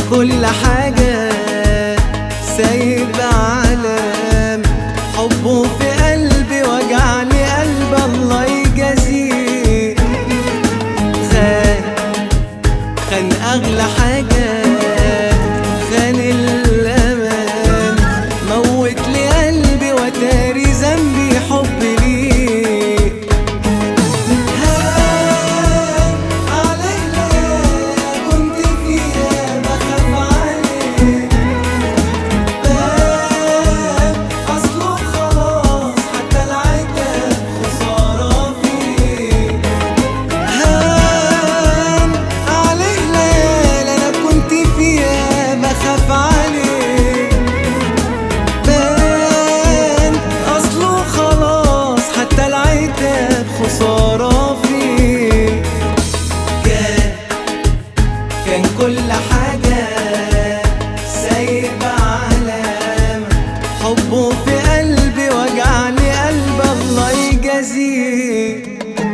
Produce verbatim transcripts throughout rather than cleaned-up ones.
كل حاجة سايب علام حبه في قلبي وجعلي قلب الله يجازيه. خان خان أغلى حاجة، خان الأمان، موت لي قلبي وتاري ذنبي حب ليه. هان علي ليالي كنت فيها بخاف عليك، بان أصله خلاص حتى العتاب خسارة فيه. هان علي ليالي أنا كنت فيها بخاف عليك، بان أصله خلاص حتى العتاب خسارة فيه. كان كان كل حاجة سايب علامة حبه في قلبي وجعلي قلب الله يجازيه.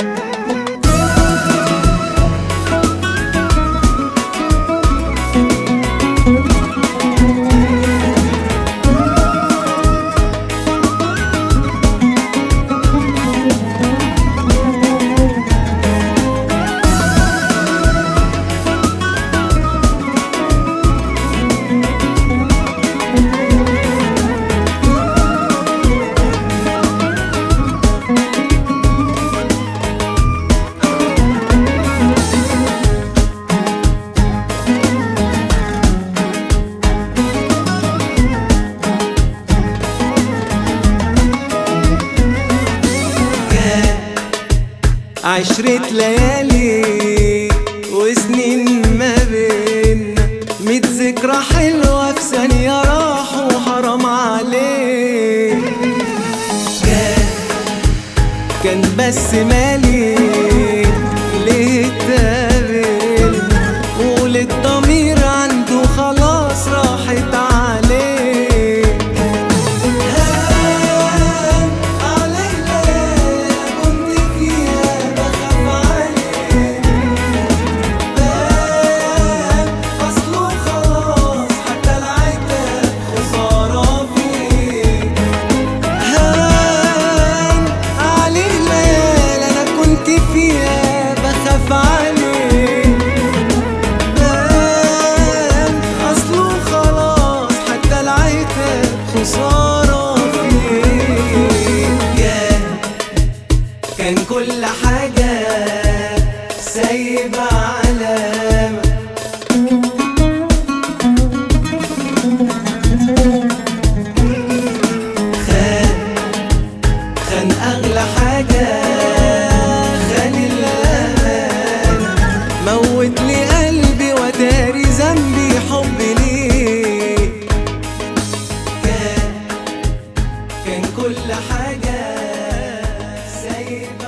عشرة ليالي وسنين ما بينا، ميت ذكرى حلوة في ثانية راحوا وحرام عليك. كان كان بس مالي ليه اتقابلنا وللضمير عنده خلاص راحت عليك. هان علي ليالي كنت فيها بخاف عليك، بان أصله خلاص حتى العتاب خسارة فيه. هان علي ليالي أنا كنت فيها بخاف عليك، بان أصله خلاص حتى العتاب خسارة فيه. كان كان كل حاجة سايب علامة خان خان أغلى حاجة، خان الأمان، موت لي قلبي وداري ذنبي حب ليه. كان كان كل حاجة سايب